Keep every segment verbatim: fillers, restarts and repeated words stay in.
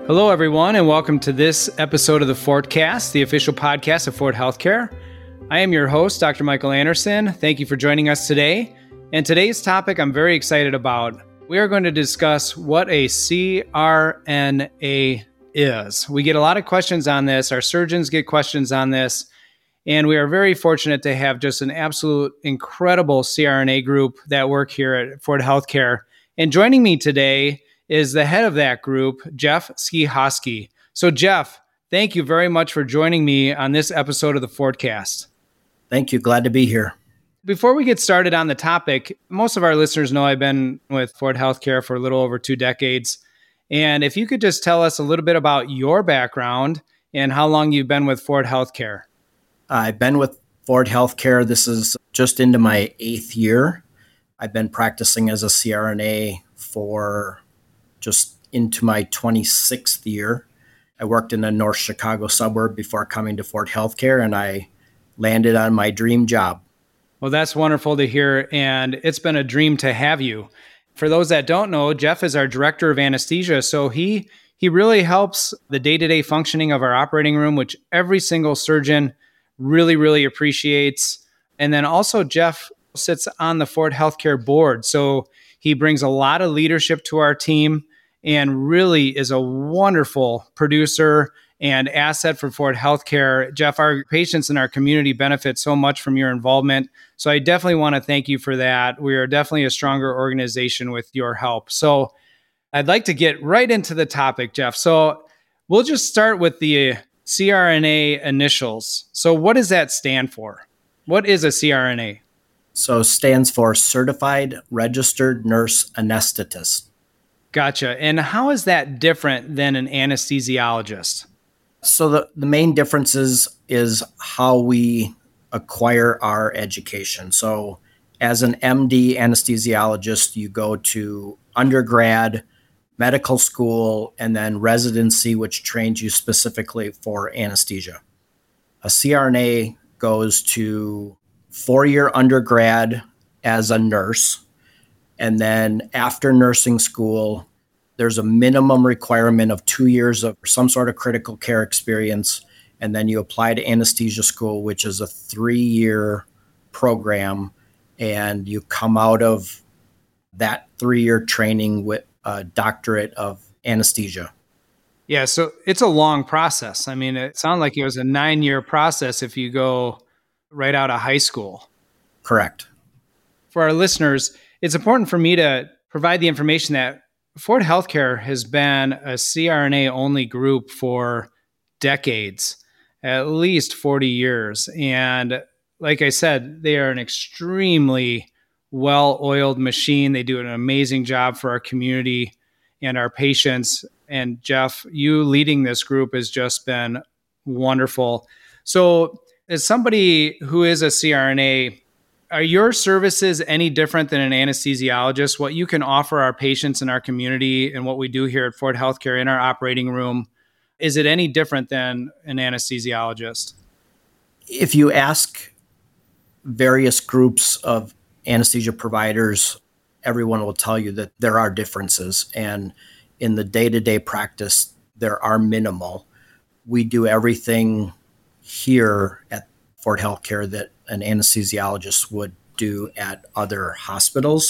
Hello, everyone, and welcome to this episode of the Fortcast, the official podcast of Fort Healthcare. I am your host, Doctor Michael Anderson. Thank you for joining us today. And today's topic I'm very excited about. We are going to discuss what a C R N A is. We get a lot of questions on this. Our surgeons get questions on this. And we are very fortunate to have just an absolute incredible C R N A group that work here at Fort Healthcare. And joining me today is the head of that group, Jeff Skihoski. So Jeff, thank you very much for joining me on this episode of the Fortcast. Thank you. Glad to be here. Before we get started on the topic, most of our listeners know I've been with Fort Healthcare for a little over two decades. And if you could just tell us a little bit about your background and how long you've been with Fort Healthcare. I've been with Fort Healthcare. This is just into my eighth year. I've been practicing as a C R N A for just into my twenty-sixth year. I worked in a North Chicago suburb before coming to Fort Healthcare, and I landed on my dream job. Well, that's wonderful to hear, and it's been a dream to have you. For those that don't know, Jeff is our director of anesthesia, so he he really helps the day-to-day functioning of our operating room, which every single surgeon really, really appreciates. And then also Jeff sits on the Fort Healthcare board, so he brings a lot of leadership to our team and really is a wonderful producer and asset for Fort Healthcare. Jeff, our patients and our community benefit so much from your involvement. So I definitely want to thank you for that. We are definitely a stronger organization with your help. So I'd like to get right into the topic, Jeff. So we'll just start with the C R N A initials. So what does that stand for? What is a C R N A? So stands for Certified Registered Nurse Anesthetist. Gotcha. And how is that different than an anesthesiologist? So the, the main differences is how we acquire our education. So as an M D anesthesiologist, you go to undergrad, medical school, and then residency, which trains you specifically for anesthesia. A C R N A goes to four-year undergrad as a nurse, and then after nursing school, there's a minimum requirement of two years of some sort of critical care experience, and then you apply to anesthesia school, which is a three-year program, and you come out of that three-year training with a doctorate of anesthesia. Yeah, so it's a long process. I mean, it sounded like it was a nine-year process if you go right out of high school. Correct. For our listeners, it's important for me to provide the information that Fort Healthcare has been a C R N A only group for decades, at least forty years. And like I said, they are an extremely well-oiled machine. They do an amazing job for our community and our patients. And Jeff, you leading this group has just been wonderful. So as somebody who is a C R N A, are your services any different than an anesthesiologist? What you can offer our patients in our community and what we do here at Fort Healthcare in our operating room, is it any different than an anesthesiologist? If you ask various groups of anesthesia providers, everyone will tell you that there are differences. And in the day-to-day practice, there are minimal. We do everything here at Fort Healthcare that an anesthesiologist would do at other hospitals.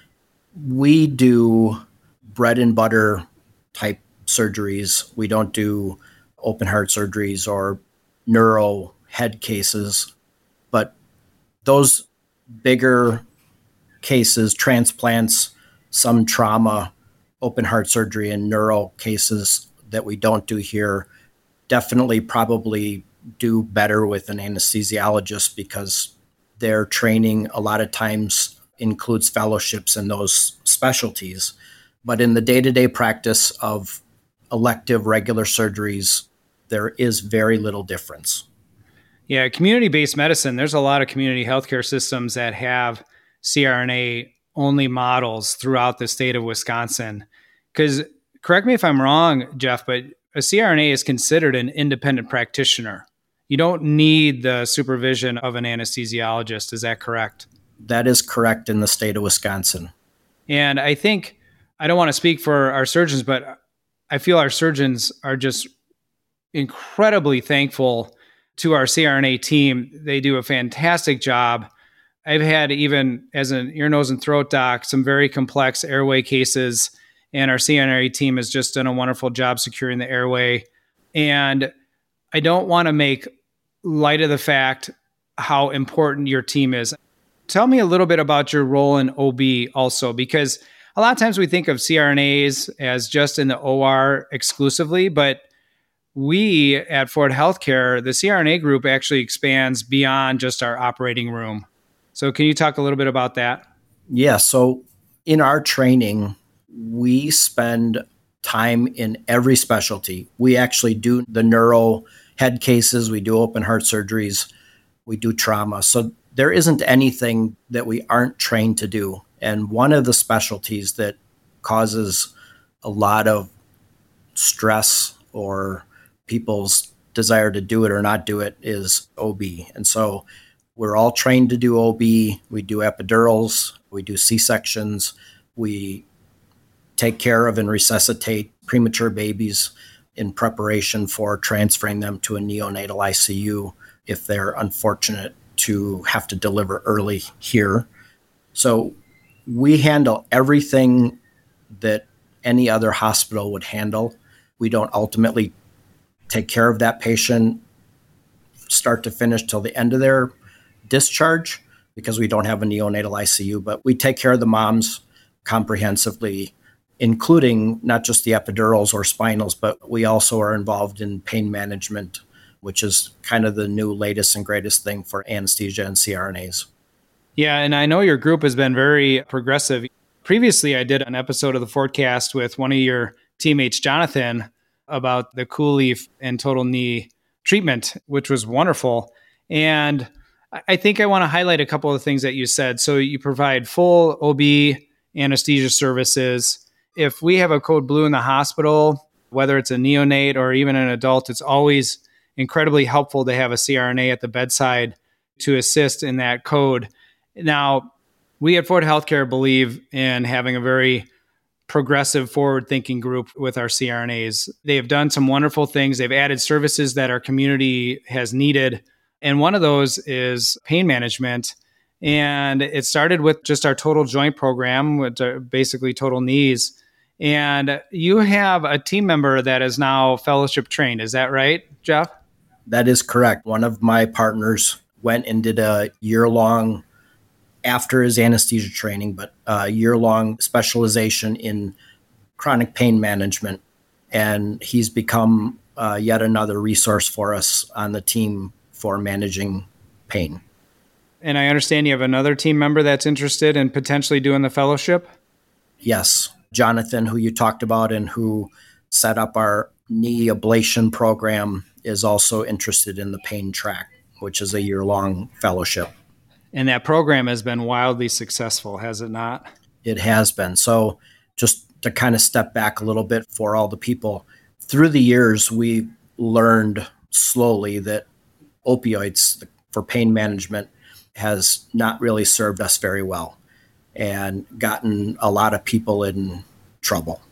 We do bread and butter type surgeries. We don't do open heart surgeries or neuro head cases, but those bigger cases, transplants, some trauma, open heart surgery, and neuro cases that we don't do here, definitely probably do better with an anesthesiologist because their training a lot of times includes fellowships in those specialties. But in the day-to-day practice of elective regular surgeries, there is very little difference. Yeah, community-based medicine, there's a lot of community healthcare systems that have C R N A only models throughout the state of Wisconsin. Because correct me if I'm wrong, Jeff, but a C R N A is considered an independent practitioner. You don't need the supervision of an anesthesiologist. Is that correct? That is correct in the state of Wisconsin. And I think, I don't want to speak for our surgeons, but I feel our surgeons are just incredibly thankful to our C R N A team. They do a fantastic job. I've had, even as an ear, nose, and throat doc, some very complex airway cases, and our C R N A team has just done a wonderful job securing the airway. And I don't want to make light of the fact how important your team is. Tell me a little bit about your role in O B also, because a lot of times we think of C R N As as just in the O R exclusively, but we at Ford Healthcare, the C R N A group actually expands beyond just our operating room. So can you talk a little bit about that? Yeah. So in our training, we spend time in every specialty. We actually do the neuro head cases, we do open heart surgeries, we do trauma. So there isn't anything that we aren't trained to do. And one of the specialties that causes a lot of stress or people's desire to do it or not do it is O B. And so we're all trained to do O B. We do epidurals, we do C-sections, we take care of and resuscitate premature babies in preparation for transferring them to a neonatal I C U if they're unfortunate to have to deliver early here. So we handle everything that any other hospital would handle. We don't ultimately take care of that patient start to finish till the end of their discharge because we don't have a neonatal I C U, but we take care of the moms comprehensively, including not just the epidurals or spinals, but we also are involved in pain management, which is kind of the new latest and greatest thing for anesthesia and C R N As. Yeah, and I know your group has been very progressive. Previously, I did an episode of the Fordcast with one of your teammates, Jonathan, about the COOLIEF and total knee treatment, which was wonderful. And I think I want to highlight a couple of things that you said. So you provide full O B anesthesia services. If we have a code blue in the hospital, whether it's a neonate or even an adult, it's always incredibly helpful to have a C R N A at the bedside to assist in that code. Now, we at Ford Healthcare believe in having a very progressive, forward-thinking group with our C R N As. They have done some wonderful things. They've added services that our community has needed. And one of those is pain management. And it started with just our total joint program, with basically total knees. And you have a team member that is now fellowship trained. Is that right, Jeff? That is correct. One of my partners went and did a year-long, after his anesthesia training, but a year-long specialization in chronic pain management. And he's become uh, yet another resource for us on the team for managing pain. And I understand you have another team member that's interested in potentially doing the fellowship? Yes. Jonathan, who you talked about and who set up our knee ablation program, is also interested in the pain track, which is a year-long fellowship. And that program has been wildly successful, has it not? It has been. So just to kind of step back a little bit for all the people, through the years, we learned slowly that opioids for pain management has not really served us very well and gotten a lot of people in trouble.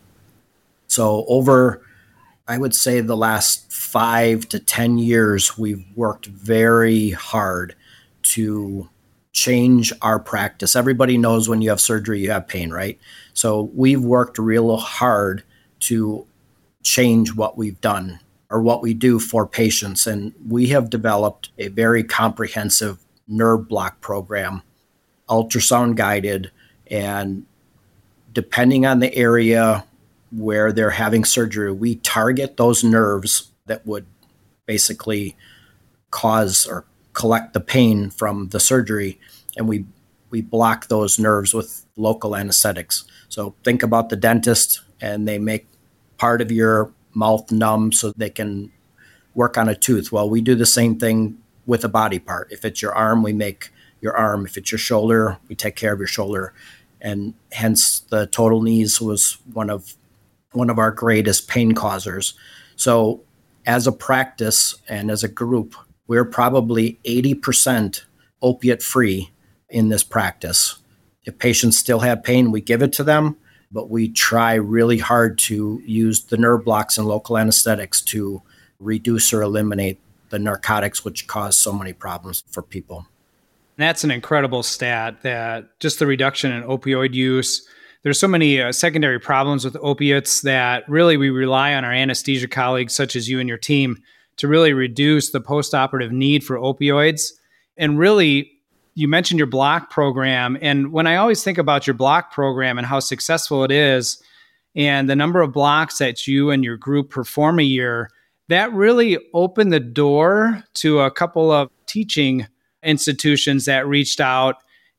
So over, I would say, the last five to ten years, we've worked very hard to change our practice. Everybody knows when you have surgery, you have pain, right? So we've worked real hard to change what we've done or what we do for patients. And we have developed a very comprehensive nerve block program, ultrasound guided, and depending on the area where they're having surgery, we target those nerves that would basically cause or collect the pain from the surgery, and we we block those nerves with local anesthetics. So think about the dentist, and they make part of your mouth numb so they can work on a tooth. Well, we do the same thing with a body part. If it's your arm, we make your arm. If it's your shoulder, we take care of your shoulder. And hence the total knees was one of one of our greatest pain causers. So as a practice and as a group, we're probably eighty percent opiate free in this practice. If patients still have pain, we give it to them. but we try really hard to use the nerve blocks and local anesthetics to reduce or eliminate the narcotics, which cause so many problems for people. That's an incredible stat, that just the reduction in opioid use. There's so many uh, secondary problems with opiates that really we rely on our anesthesia colleagues, such as you and your team, to really reduce the postoperative need for opioids. And really, you mentioned your block program. And when I always think about your block program and how successful it is, and the number of blocks that you and your group perform a year, that really opened the door to a couple of teaching institutions that reached out.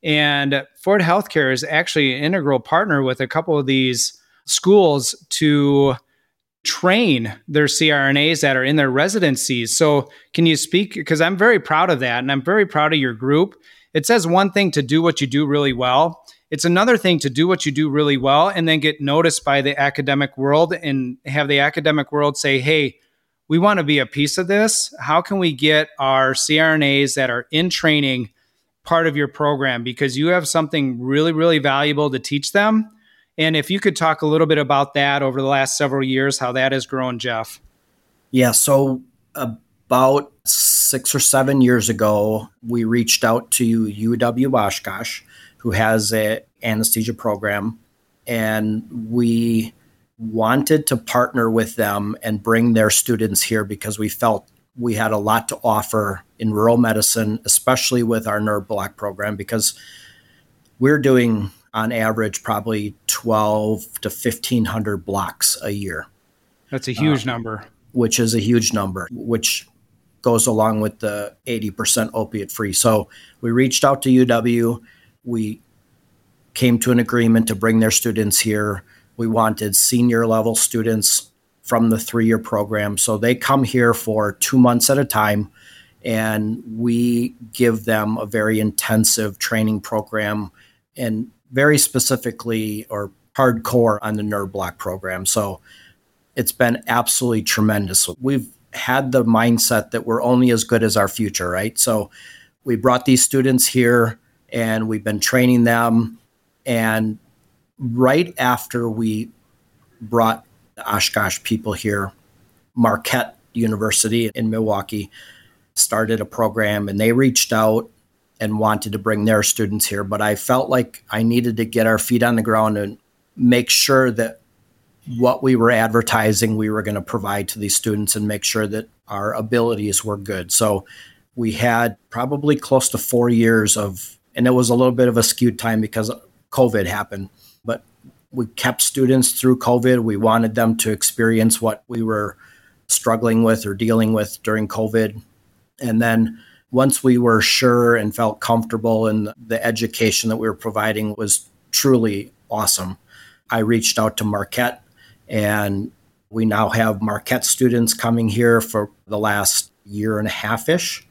And Ford Healthcare is actually an integral partner with a couple of these schools to train their C R N As that are in their residencies. So can you speak, because I'm very proud of that, and I'm very proud of your group. It says one thing to do what you do really well. It's another thing to do what you do really well and then get noticed by the academic world and have the academic world say, hey, we want to be a piece of this. How can we get our C R N As that are in training part of your program? Because you have something really, really valuable to teach them. And if you could talk a little bit about that over the last several years, how that has grown, Jeff. Yeah, so about six or seven years ago, we reached out to U W Oshkosh, who has an anesthesia program, and we wanted to partner with them and bring their students here because we felt we had a lot to offer in rural medicine, especially with our nerve block program, because we're doing on average probably twelve to fifteen hundred blocks a year. That's a huge uh, number. Which is a huge number, which goes along with the eighty percent opiate free. So we reached out to U W. We came to an agreement to bring their students here. We wanted senior level students from the three-year program. So they come here for two months at a time, and we give them a very intensive training program and very specifically or hardcore on the nerve block program. So it's been absolutely tremendous. We've had the mindset that we're only as good as our future, right? So we brought these students here and we've been training them. And right after we brought the Oshkosh people here, Marquette University in Milwaukee started a program, and they reached out and wanted to bring their students here. But I felt like I needed to get our feet on the ground and make sure that what we were advertising, we were going to provide to these students and make sure that our abilities were good. So we had probably close to four years of, and it was a little bit of a skewed time because COVID happened, but we kept students through COVID. We wanted them to experience what we were struggling with or dealing with during COVID. And then once we were sure and felt comfortable and the education that we were providing was truly awesome, I reached out to Marquette, and we now have Marquette students coming here for the last year and a half-ish.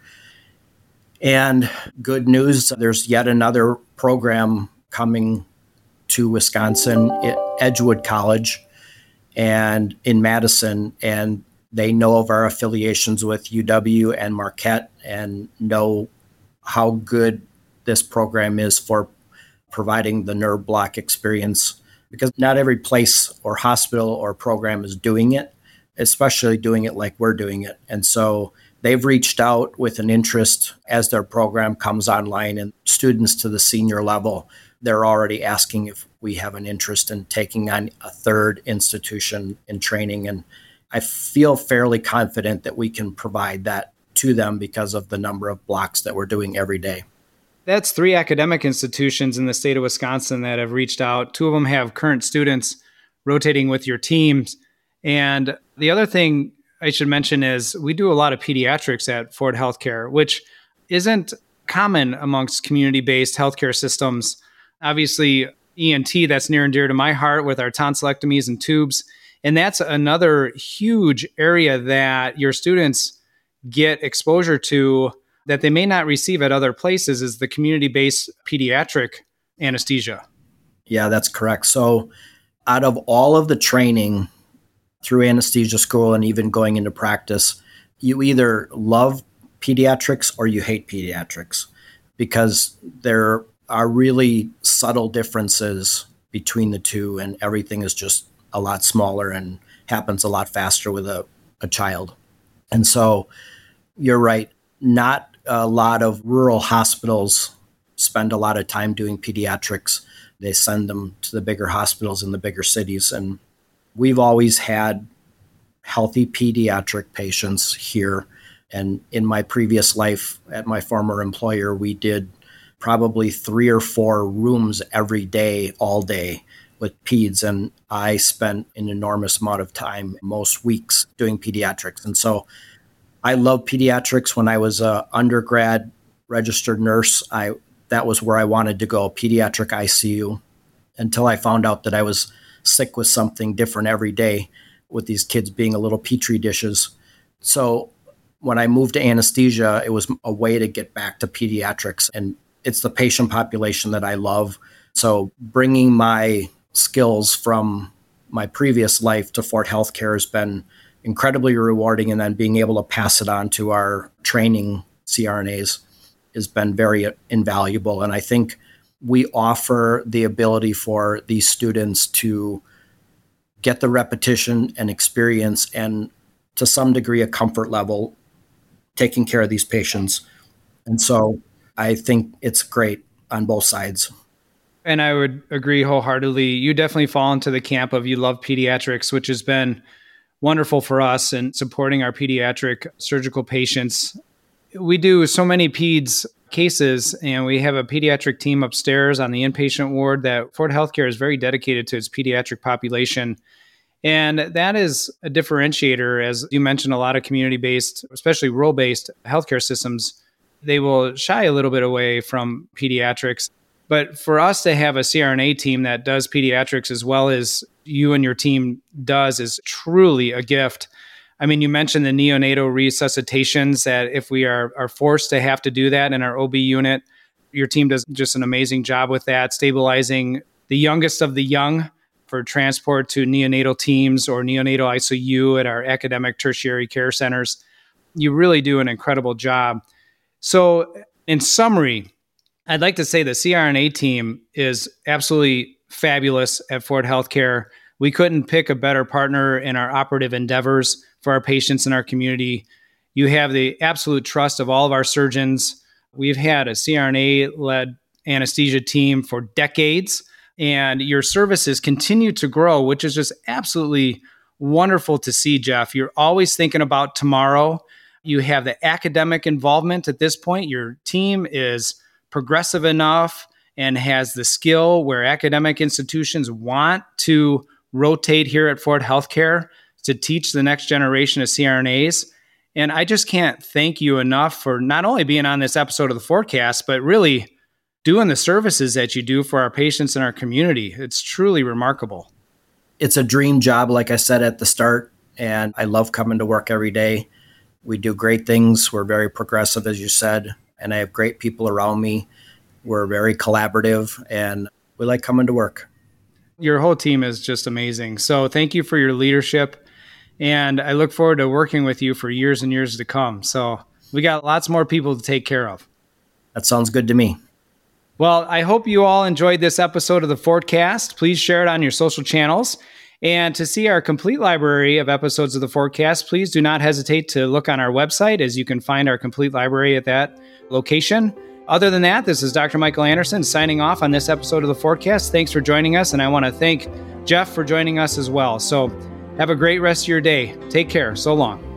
And good news, there's yet another program coming to Wisconsin at Edgewood College and in Madison, and they know of our affiliations with U W and Marquette and know how good this program is for providing the nerve block experience, because not every place or hospital or program is doing it, especially doing it like we're doing it. And so they've reached out with an interest as their program comes online, and students to the senior level, they're already asking if we have an interest in taking on a third institution in training. And I feel fairly confident that we can provide that to them because of the number of blocks that we're doing every day. That's three academic institutions in the state of Wisconsin that have reached out. Two of them have current students rotating with your teams. And the other thing I should mention is we do a lot of pediatrics at Ford Healthcare, which isn't common amongst community-based healthcare systems. Obviously, E N T, that's near and dear to my heart with our tonsillectomies and tubes. And that's another huge area that your students get exposure to that they may not receive at other places, is the community-based pediatric anesthesia. Yeah, that's correct. So out of all of the training through anesthesia school and even going into practice, you either love pediatrics or you hate pediatrics, because there are really subtle differences between the two, and everything is just a lot smaller and happens a lot faster with a, a child. And so you're right, not a lot of rural hospitals spend a lot of time doing pediatrics. They send them to the bigger hospitals in the bigger cities. And we've always had healthy pediatric patients here. And in my previous life at my former employer, we did probably three or four rooms every day, all day with peds. And I spent an enormous amount of time most weeks doing pediatrics. And so I loved pediatrics. When I was an undergrad registered nurse, I that was where I wanted to go, pediatric I C U, until I found out that I was sick with something different every day with these kids being a little petri dishes. So when I moved to anesthesia, it was a way to get back to pediatrics, and it's the patient population that I love. So bringing my skills from my previous life to Fort Healthcare has been incredibly rewarding, and then being able to pass it on to our training C R N As has been very invaluable. And I think we offer the ability for these students to get the repetition and experience, and to some degree a comfort level taking care of these patients. And so I think it's great on both sides. And I would agree wholeheartedly. You definitely fall into the camp of you love pediatrics, which has been wonderful for us in supporting our pediatric surgical patients. We do so many peds cases, and we have a pediatric team upstairs on the inpatient ward that Fort Healthcare is very dedicated to its pediatric population. And that is a differentiator. As you mentioned, a lot of community-based, especially rural-based healthcare systems, they will shy a little bit away from pediatrics. But for us to have a C R N A team that does pediatrics as well as you and your team does is truly a gift. I mean, you mentioned the neonatal resuscitations, that if we are, are forced to have to do that in our O B unit, your team does just an amazing job with that, stabilizing the youngest of the young for transport to neonatal teams or neonatal I C U at our academic tertiary care centers. You really do an incredible job. So in summary, I'd like to say the C R N A team is absolutely fabulous at Fort Healthcare. We couldn't pick a better partner in our operative endeavors for our patients in our community. You have the absolute trust of all of our surgeons. We've had a C R N A-led anesthesia team for decades, and your services continue to grow, which is just absolutely wonderful to see, Jeff. You're always thinking about tomorrow. You have the academic involvement at this point. Your team is progressive enough and has the skill where academic institutions want to rotate here at Fort Healthcare to teach the next generation of C R N As. And I just can't thank you enough for not only being on this episode of the Forecast, but really doing the services that you do for our patients in our community. It's truly remarkable. It's a dream job, like I said at the start, and I love coming to work every day. We do great things. We're very progressive, as you said, and I have great people around me. We're very collaborative, and we like coming to work. Your whole team is just amazing. So thank you for your leadership. And I look forward to working with you for years and years to come. So we got lots more people to take care of. That sounds good to me. Well, I hope you all enjoyed this episode of the Forecast. Please share it on your social channels. And to see our complete library of episodes of the Forecast, please do not hesitate to look on our website, as you can find our complete library at that location. Other than that, this is Doctor Michael Anderson signing off on this episode of the Forecast. Thanks for joining us, and I want to thank Jeff for joining us as well. So have a great rest of your day. Take care. So long.